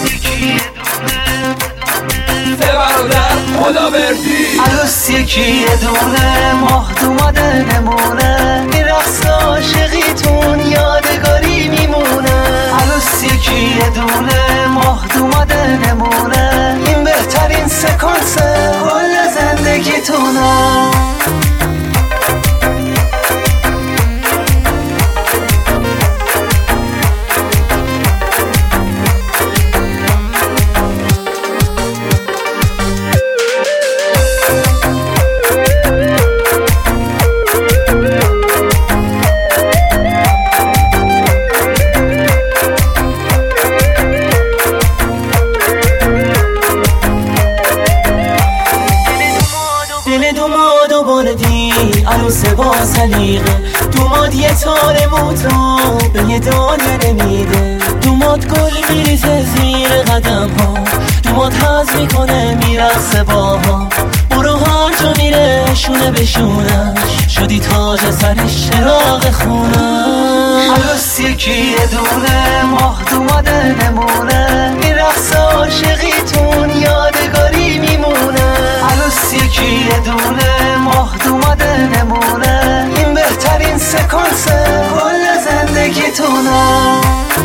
عروس یکی دونه ماه اومده نمونه، این رقص عاشقیتون یادگاری میمونه. عروس یکی دونه ماه اومده نمونه، این بهترین سکانس کل زندگیتونه. دل دومادو بردی عروس با سلیقه، دوماد یه تار موتو به یه دانه نمیده. دوماد گل میریزه زیر قدم ها، دوماد حز میکنه میرقصه باها. برو هر جا میره شونه به شونش، شدی تاج سرش چراغ خونش. عروس یکی دونه ماه اومده نمونه، این رقص عاشقیتون یادگاری میمونه. عروس یکی دونه ماه اومده نمونه، این بهترین سکانس کل زندگیتونه.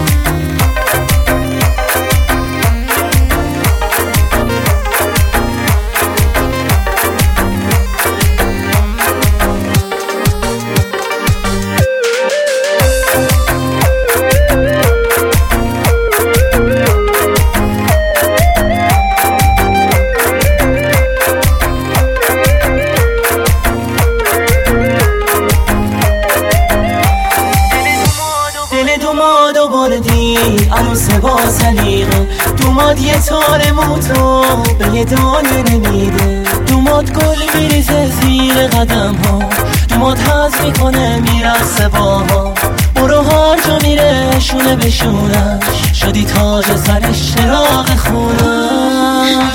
دومادو بردی عروس با سلیقه، دوماد یه تار موتو به یه دانه نمیده. دوماد گل میریزه زیر قدم ها، دوماد حز میکنه میرقصه باها. برو هر جا میره شونه به شونش، شدی تاج سرش چراغ خونش.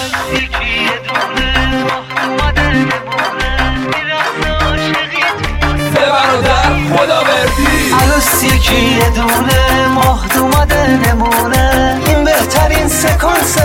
عروس یکی دونه ماه اومده نمونه، این بهترین سکانس